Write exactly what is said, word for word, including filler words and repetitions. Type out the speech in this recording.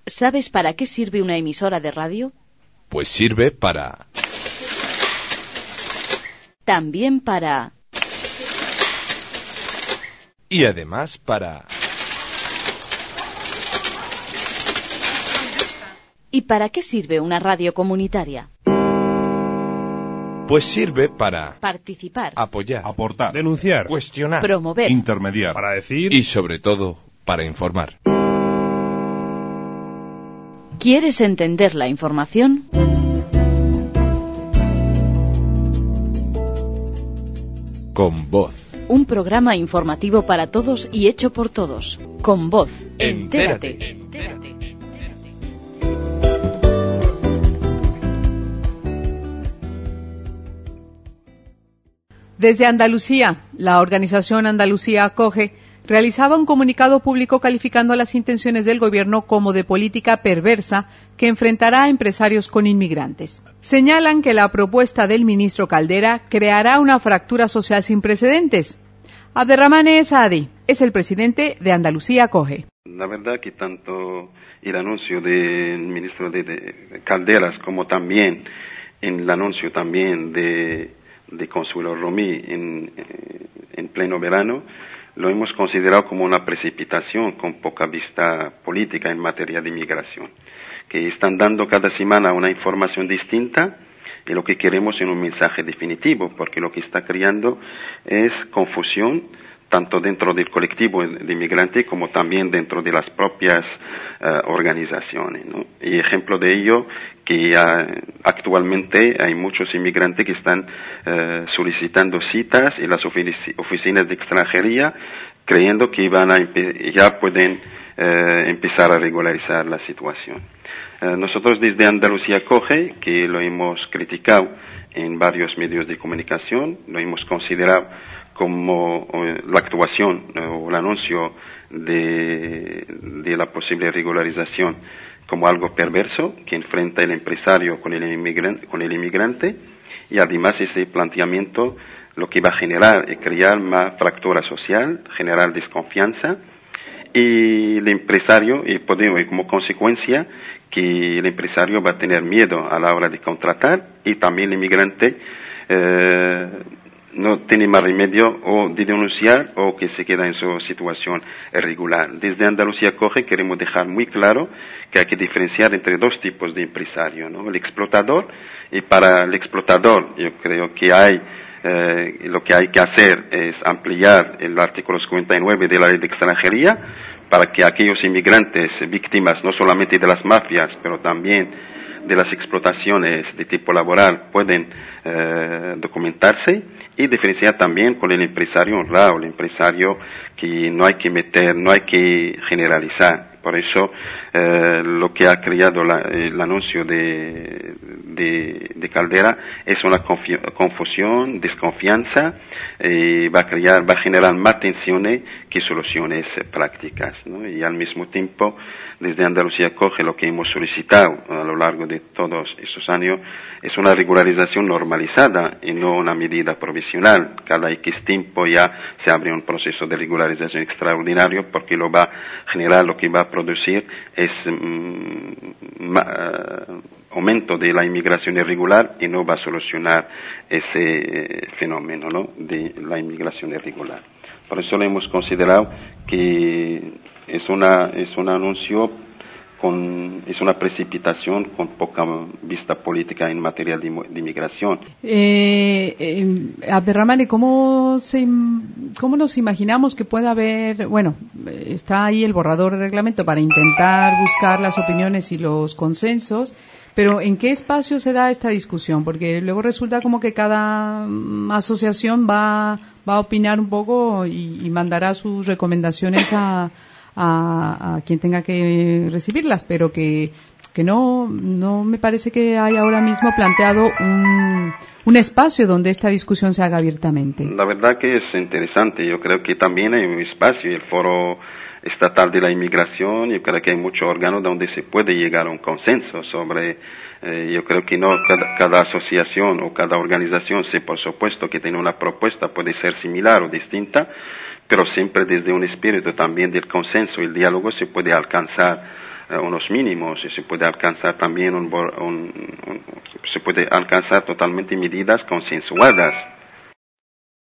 ¿Sabes para qué sirve una emisora de radio? Pues sirve para... También para... Y además para... ¿Y para qué sirve una radio comunitaria? Pues sirve para... Participar. Apoyar. Aportar. Denunciar. Cuestionar. Promover. Intermediar. Para decir... Y sobre todo, para informar. ¿Quieres entender la información? Con voz. Un programa informativo para todos y hecho por todos. Con voz. Entérate. Entérate. Entérate. Desde Andalucía, la organización Andalucía Acoge realizaba un comunicado público calificando las intenciones del gobierno como de política perversa que enfrentará a empresarios con inmigrantes. Señalan que la propuesta del ministro Caldera creará una fractura social sin precedentes. Abderramane Saadi es el presidente de Andalucía Acoge. La verdad que tanto el anuncio del ministro de, de Calderas como también en el anuncio también de de Consuelo Romí en, en pleno verano, lo hemos considerado como una precipitación con poca vista política en materia de inmigración, que están dando cada semana una información distinta y lo que queremos es un mensaje definitivo, porque lo que está creando es confusión tanto dentro del colectivo de inmigrantes como también dentro de las propias uh, organizaciones, ¿no? Y ejemplo de ello, que uh, actualmente hay muchos inmigrantes que están uh, solicitando citas en las ofici- oficinas de extranjería, creyendo que van a empe- ya pueden uh, empezar a regularizar la situación. Uh, nosotros desde Andalucía Acoge, que lo hemos criticado en varios medios de comunicación, lo hemos considerado como la actuación o el anuncio de, de la posible regularización como algo perverso que enfrenta el empresario con el inmigrante, con el inmigrante y además ese planteamiento lo que va a generar es crear más fractura social, generar desconfianza y el empresario, y podemos, y como consecuencia que el empresario va a tener miedo a la hora de contratar y también el inmigrante eh, no tiene más remedio o de denunciar o que se queda en su situación irregular. Desde Andalucía Acoge queremos dejar muy claro que hay que diferenciar entre dos tipos de empresario, ¿no? El explotador, y para el explotador yo creo que hay eh, lo que hay que hacer es ampliar el artículo cincuenta y nueve de la ley de extranjería para que aquellos inmigrantes víctimas no solamente de las mafias pero también de las explotaciones de tipo laboral pueden eh, documentarse y diferenciar también con el empresario honrado, el empresario que no hay que meter, no hay que generalizar. Por eso eh, lo que ha creado la, el anuncio de, de, de Caldera es una confi- confusión, desconfianza, eh, va a crear, va a generar más tensiones que soluciones eh, prácticas, ¿no? Y al mismo tiempo, desde Andalucía Acoge lo que hemos solicitado a lo largo de todos estos años es una regularización normalizada y no una medida provisional. Cada X tiempo ya se abre un proceso de regularización extraordinario porque lo va a generar, lo que va a producir es mm, ma, uh, aumento de la inmigración irregular y no va a solucionar ese eh, fenómeno, ¿no?, de la inmigración irregular. Por eso lo hemos considerado que es una es un anuncio con es una precipitación con poca vista política en materia de, de inmigración. Eh, eh, Abderramane, ¿cómo, se, ¿cómo nos imaginamos que pueda haber, bueno, está ahí el borrador de reglamento para intentar buscar las opiniones y los consensos, pero ¿en qué espacio se da esta discusión? Porque luego resulta como que cada asociación va, va a opinar un poco y, y mandará sus recomendaciones a A, a quien tenga que recibirlas, pero que, que no, no me parece que hay ahora mismo planteado un, un espacio donde esta discusión se haga abiertamente. La verdad que es interesante. Yo creo que también hay un espacio, el Foro Estatal de la Inmigración, yo creo que hay muchos órganos donde se puede llegar a un consenso sobre, eh, yo creo que no cada, cada asociación o cada organización, sí, por supuesto que tiene una propuesta, puede ser similar o distinta, pero siempre desde un espíritu también del consenso y el diálogo se puede alcanzar uh, unos mínimos y se puede alcanzar también un, un, un, se puede alcanzar totalmente medidas consensuadas